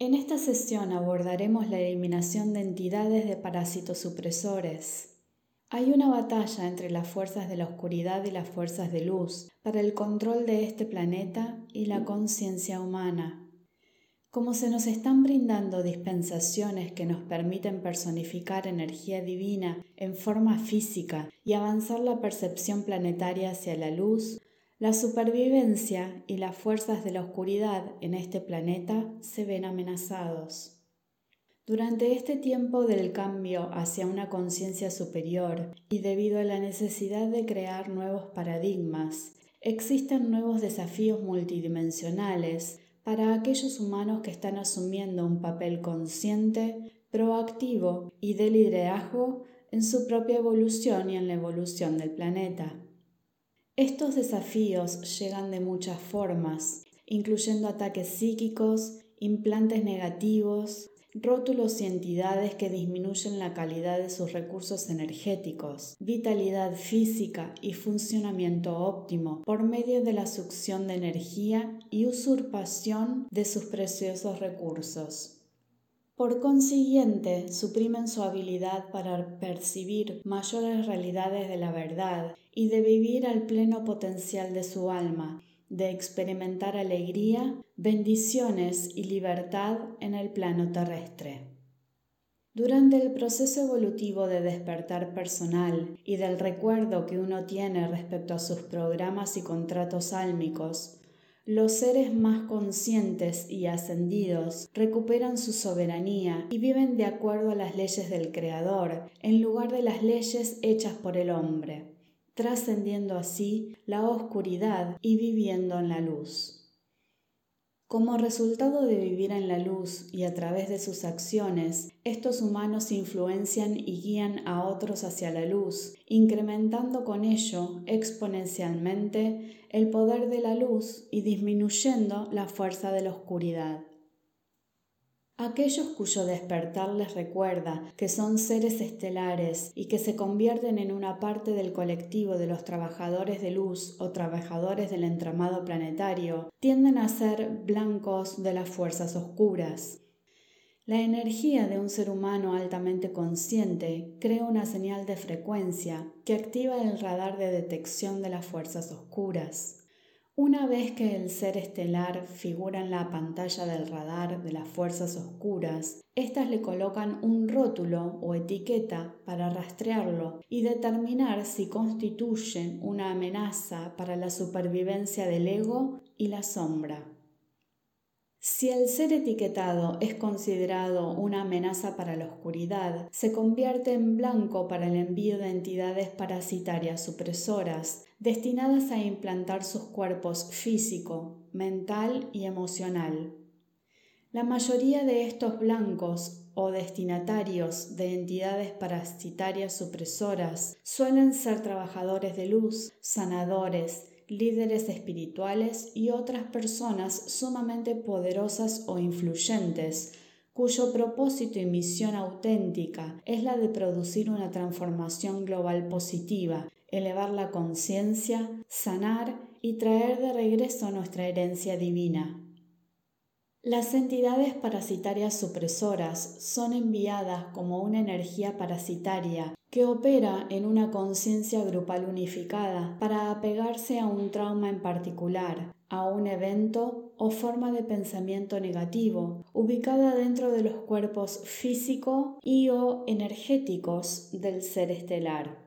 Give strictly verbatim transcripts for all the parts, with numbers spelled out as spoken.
En esta sesión abordaremos la eliminación de entidades de parásitos supresores. Hay una batalla entre las fuerzas de la oscuridad y las fuerzas de luz para el control de este planeta y la conciencia humana. Como se nos están brindando dispensaciones que nos permiten personificar energía divina en forma física y avanzar la percepción planetaria hacia la luz, la supervivencia y las fuerzas de la oscuridad en este planeta se ven amenazados. Durante este tiempo del cambio hacia una conciencia superior y debido a la necesidad de crear nuevos paradigmas, existen nuevos desafíos multidimensionales para aquellos humanos que están asumiendo un papel consciente, proactivo y de liderazgo en su propia evolución y en la evolución del planeta. Estos desafíos llegan de muchas formas, incluyendo ataques psíquicos, implantes negativos, rótulos y entidades que disminuyen la calidad de sus recursos energéticos, vitalidad física y funcionamiento óptimo por medio de la succión de energía y usurpación de sus preciosos recursos. Por consiguiente, suprimen su habilidad para percibir mayores realidades de la verdad y de vivir al pleno potencial de su alma, de experimentar alegría, bendiciones y libertad en el plano terrestre. Durante el proceso evolutivo de despertar personal y del recuerdo que uno tiene respecto a sus programas y contratos álmicos, los seres más conscientes y ascendidos recuperan su soberanía y viven de acuerdo a las leyes del Creador, en lugar de las leyes hechas por el hombre, trascendiendo así la oscuridad y viviendo en la luz. Como resultado de vivir en la luz y a través de sus acciones, estos humanos influencian y guían a otros hacia la luz, incrementando con ello exponencialmente el poder de la luz y disminuyendo la fuerza de la oscuridad. Aquellos cuyo despertar les recuerda que son seres estelares y que se convierten en una parte del colectivo de los trabajadores de luz o trabajadores del entramado planetario, tienden a ser blancos de las fuerzas oscuras. La energía de un ser humano altamente consciente crea una señal de frecuencia que activa el radar de detección de las fuerzas oscuras. Una vez que el ser estelar figura en la pantalla del radar de las fuerzas oscuras, éstas le colocan un rótulo o etiqueta para rastrearlo y determinar si constituyen una amenaza para la supervivencia del ego y la sombra. Si el ser etiquetado es considerado una amenaza para la oscuridad, se convierte en blanco para el envío de entidades parasitarias supresoras, destinadas a implantar sus cuerpos físico, mental y emocional. La mayoría de estos blancos o destinatarios de entidades parasitarias supresoras suelen ser trabajadores de luz, sanadores, líderes espirituales y otras personas sumamente poderosas o influyentes, cuyo propósito y misión auténtica es la de producir una transformación global positiva, elevar la conciencia, sanar y traer de regreso nuestra herencia divina. Las entidades parasitarias supresoras son enviadas como una energía parasitaria que opera en una conciencia grupal unificada para apegarse a un trauma en particular, a un evento o forma de pensamiento negativo, ubicada dentro de los cuerpos físico y o energéticos del ser estelar.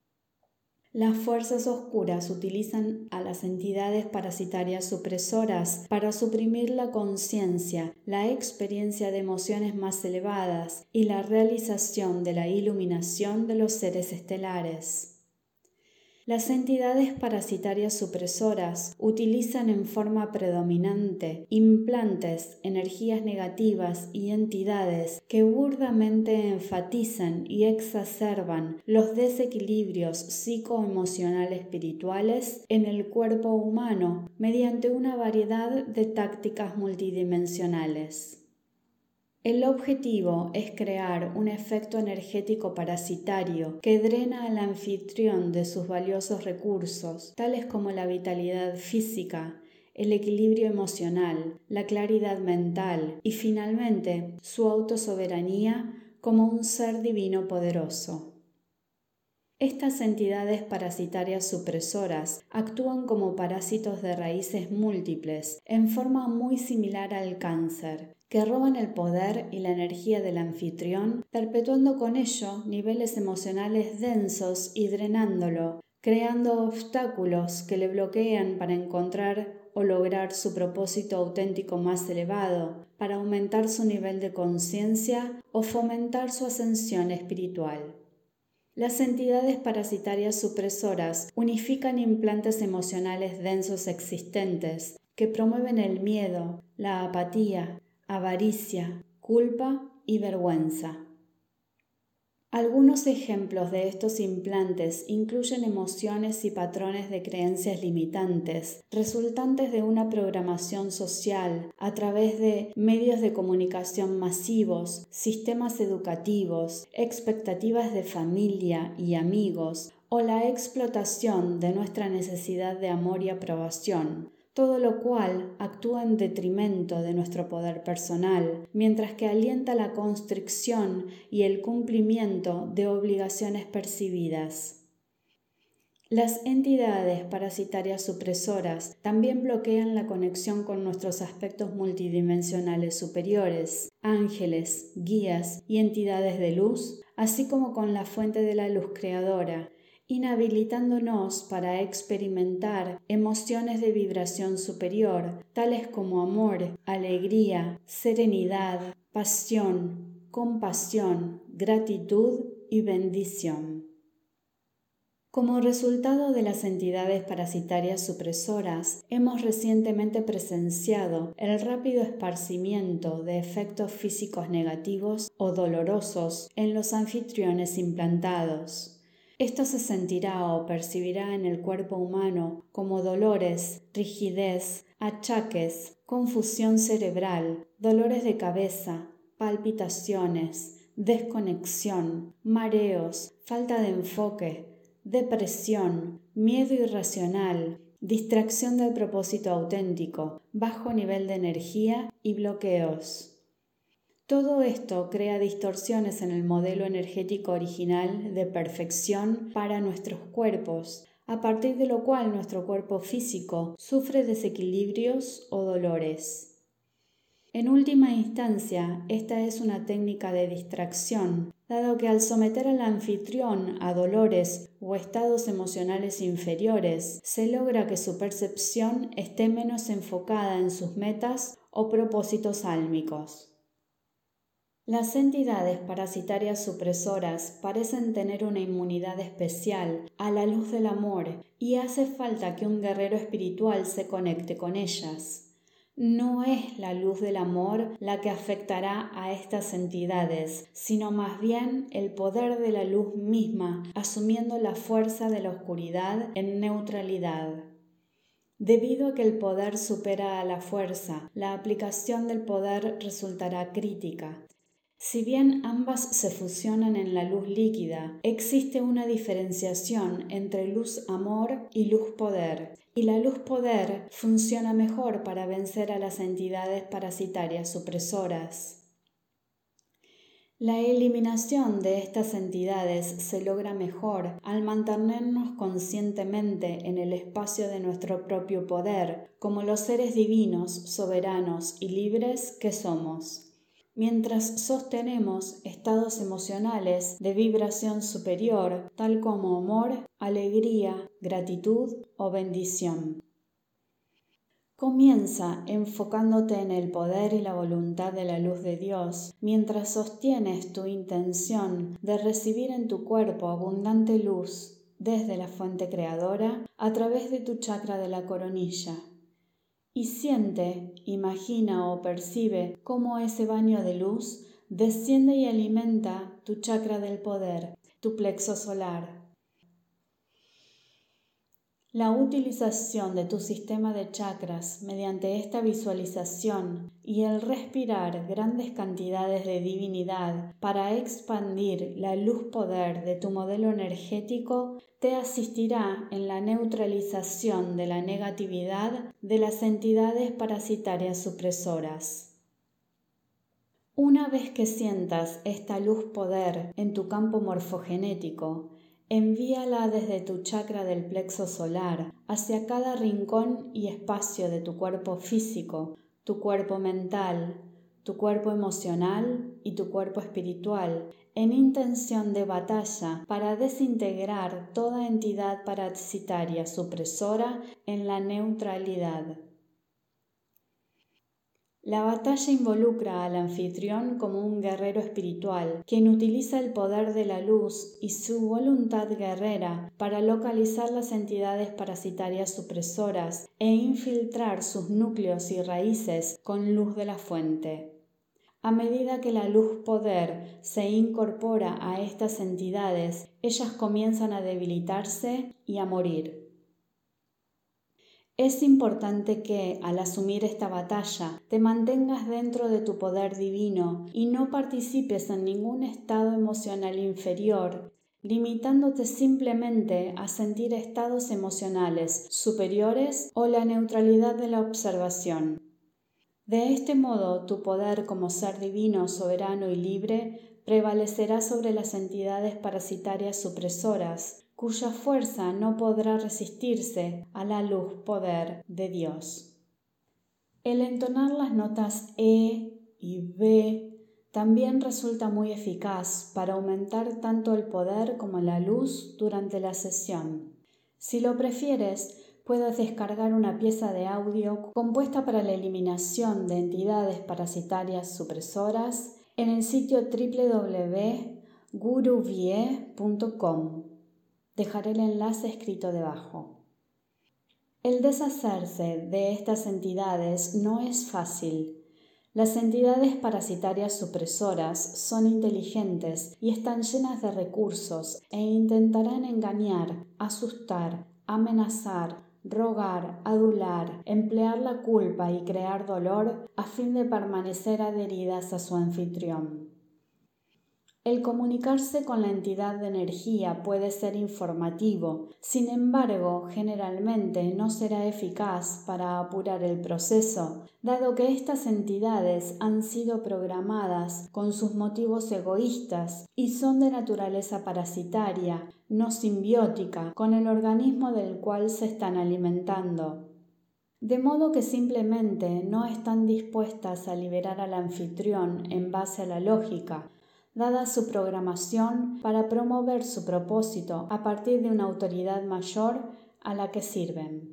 Las fuerzas oscuras utilizan a las entidades parasitarias supresoras para suprimir la conciencia, la experiencia de emociones más elevadas y la realización de la iluminación de los seres estelares. Las entidades parasitarias supresoras utilizan en forma predominante implantes, energías negativas y entidades que burdamente enfatizan y exacerban los desequilibrios psicoemocionales espirituales en el cuerpo humano mediante una variedad de tácticas multidimensionales. El objetivo es crear un efecto energético parasitario que drena al anfitrión de sus valiosos recursos, tales como la vitalidad física, el equilibrio emocional, la claridad mental y finalmente su autosoberanía como un ser divino poderoso. Estas entidades parasitarias supresoras actúan como parásitos de raíces múltiples en forma muy similar al cáncer, que roban el poder y la energía del anfitrión, perpetuando con ello niveles emocionales densos y drenándolo, creando obstáculos que le bloquean para encontrar o lograr su propósito auténtico más elevado, para aumentar su nivel de conciencia o fomentar su ascensión espiritual. Las entidades parasitarias supresoras unifican implantes emocionales densos existentes que promueven el miedo, la apatía, avaricia, culpa y vergüenza. Algunos ejemplos de estos implantes incluyen emociones y patrones de creencias limitantes, resultantes de una programación social a través de medios de comunicación masivos, sistemas educativos, expectativas de familia y amigos, o la explotación de nuestra necesidad de amor y aprobación. Todo lo cual actúa en detrimento de nuestro poder personal, mientras que alienta la constricción y el cumplimiento de obligaciones percibidas. Las entidades parasitarias supresoras también bloquean la conexión con nuestros aspectos multidimensionales superiores, ángeles, guías y entidades de luz, así como con la fuente de la luz creadora, inhabilitándonos para experimentar emociones de vibración superior, tales como amor, alegría, serenidad, pasión, compasión, gratitud y bendición. Como resultado de las entidades parasitarias supresoras, hemos recientemente presenciado el rápido esparcimiento de efectos físicos negativos o dolorosos en los anfitriones implantados. Esto se sentirá o percibirá en el cuerpo humano como dolores, rigidez, achaques, confusión cerebral, dolores de cabeza, palpitaciones, desconexión, mareos, falta de enfoque, depresión, miedo irracional, distracción del propósito auténtico, bajo nivel de energía y bloqueos. Todo esto crea distorsiones en el modelo energético original de perfección para nuestros cuerpos, a partir de lo cual nuestro cuerpo físico sufre desequilibrios o dolores. En última instancia, esta es una técnica de distracción, dado que al someter al anfitrión a dolores o estados emocionales inferiores, se logra que su percepción esté menos enfocada en sus metas o propósitos álmicos. Las entidades parasitarias supresoras parecen tener una inmunidad especial a la luz del amor y hace falta que un guerrero espiritual se conecte con ellas. No es la luz del amor la que afectará a estas entidades, sino más bien el poder de la luz misma, asumiendo la fuerza de la oscuridad en neutralidad. Debido a que el poder supera a la fuerza, la aplicación del poder resultará crítica. Si bien ambas se fusionan en la luz líquida, existe una diferenciación entre luz-amor y luz-poder, y la luz-poder funciona mejor para vencer a las entidades parasitarias supresoras. La eliminación de estas entidades se logra mejor al mantenernos conscientemente en el espacio de nuestro propio poder, como los seres divinos, soberanos y libres que somos. Mientras sostenemos estados emocionales de vibración superior, tal como amor, alegría, gratitud o bendición. Comienza enfocándote en el poder y la voluntad de la luz de Dios, mientras sostienes tu intención de recibir en tu cuerpo abundante luz desde la fuente creadora a través de tu chakra de la coronilla. Y siente, imagina o percibe cómo ese baño de luz desciende y alimenta tu chakra del poder, tu plexo solar. La utilización de tu sistema de chakras mediante esta visualización y el respirar grandes cantidades de divinidad para expandir la luz poder de tu modelo energético te asistirá en la neutralización de la negatividad de las entidades parasitarias supresoras. Una vez que sientas esta luz poder en tu campo morfogenético, envíala desde tu chakra del plexo solar hacia cada rincón y espacio de tu cuerpo físico, tu cuerpo mental, tu cuerpo emocional y tu cuerpo espiritual, en intención de batalla para desintegrar toda entidad parasitaria supresora en la neutralidad. La batalla involucra al anfitrión como un guerrero espiritual, quien utiliza el poder de la luz y su voluntad guerrera para localizar las entidades parasitarias supresoras e infiltrar sus núcleos y raíces con luz de la fuente. A medida que la luz poder se incorpora a estas entidades, ellas comienzan a debilitarse y a morir. Es importante que, al asumir esta batalla, te mantengas dentro de tu poder divino y no participes en ningún estado emocional inferior, limitándote simplemente a sentir estados emocionales superiores o la neutralidad de la observación. De este modo, tu poder como ser divino, soberano y libre prevalecerá sobre las entidades parasitarias supresoras, cuya fuerza no podrá resistirse a la luz poder de Dios. El entonar las notas E y B también resulta muy eficaz para aumentar tanto el poder como la luz durante la sesión. Si lo prefieres, puedes descargar una pieza de audio compuesta para la eliminación de entidades parasitarias supresoras en el sitio doble u doble u doble u punto guruvie punto com. Dejaré el enlace escrito debajo. El deshacerse de estas entidades no es fácil. Las entidades parasitarias supresoras son inteligentes y están llenas de recursos e intentarán engañar, asustar, amenazar, rogar, adular, emplear la culpa y crear dolor a fin de permanecer adheridas a su anfitrión. El comunicarse con la entidad de energía puede ser informativo, sin embargo, generalmente no será eficaz para apurar el proceso, dado que estas entidades han sido programadas con sus motivos egoístas y son de naturaleza parasitaria, no simbiótica, con el organismo del cual se están alimentando. De modo que simplemente no están dispuestas a liberar al anfitrión en base a la lógica, dada su programación para promover su propósito a partir de una autoridad mayor a la que sirven.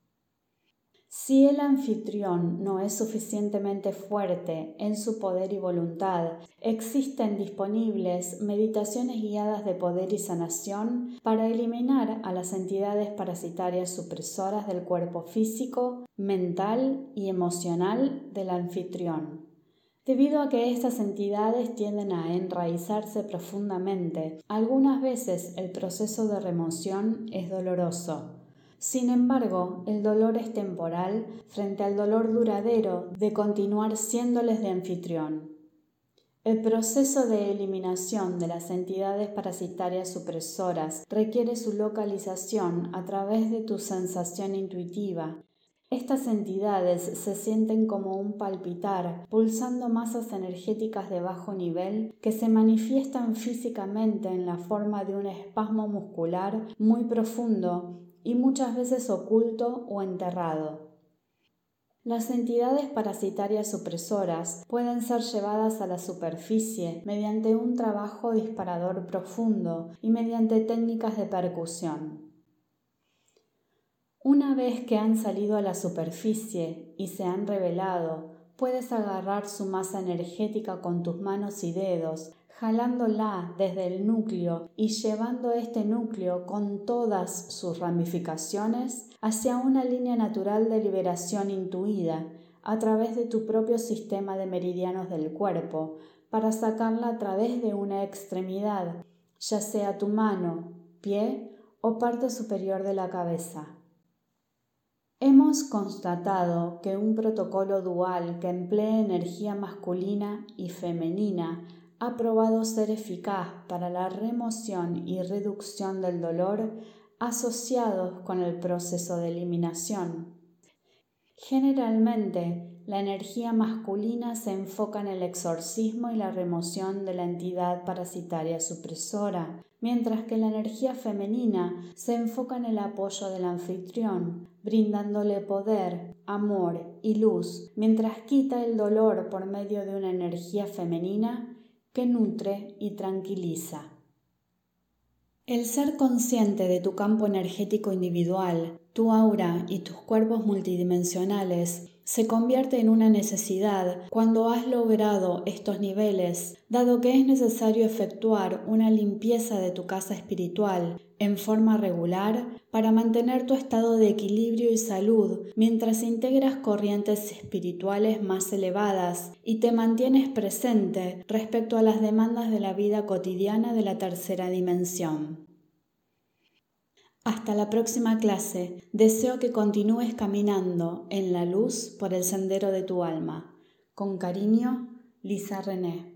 Si el anfitrión no es suficientemente fuerte en su poder y voluntad, existen disponibles meditaciones guiadas de poder y sanación para eliminar a las entidades parasitarias supresoras del cuerpo físico, mental y emocional del anfitrión. Debido a que estas entidades tienden a enraizarse profundamente, algunas veces el proceso de remoción es doloroso. Sin embargo, el dolor es temporal frente al dolor duradero de continuar siéndoles de anfitrión. El proceso de eliminación de las entidades parasitarias supresoras requiere su localización a través de tu sensación intuitiva. Estas entidades se sienten como un palpitar, pulsando masas energéticas de bajo nivel que se manifiestan físicamente en la forma de un espasmo muscular muy profundo y muchas veces oculto o enterrado. Las entidades parasitarias supresoras pueden ser llevadas a la superficie mediante un trabajo disparador profundo y mediante técnicas de percusión. Una vez que han salido a la superficie y se han revelado, puedes agarrar su masa energética con tus manos y dedos, jalándola desde el núcleo y llevando este núcleo con todas sus ramificaciones hacia una línea natural de liberación intuida a través de tu propio sistema de meridianos del cuerpo, para sacarla a través de una extremidad, ya sea tu mano, pie o parte superior de la cabeza. Hemos constatado que un protocolo dual que emplee energía masculina y femenina ha probado ser eficaz para la remoción y reducción del dolor asociados con el proceso de eliminación. Generalmente, la energía masculina se enfoca en el exorcismo y la remoción de la entidad parasitaria supresora, mientras que la energía femenina se enfoca en el apoyo del anfitrión, brindándole poder, amor y luz, mientras quita el dolor por medio de una energía femenina que nutre y tranquiliza. El ser consciente de tu campo energético individual, tu aura y tus cuerpos multidimensionales se convierte en una necesidad cuando has logrado estos niveles, dado que es necesario efectuar una limpieza de tu casa espiritual en forma regular para mantener tu estado de equilibrio y salud mientras integras corrientes espirituales más elevadas y te mantienes presente respecto a las demandas de la vida cotidiana de la tercera dimensión. Hasta la próxima clase. Deseo que continúes caminando en la luz por el sendero de tu alma. Con cariño, Lisa René.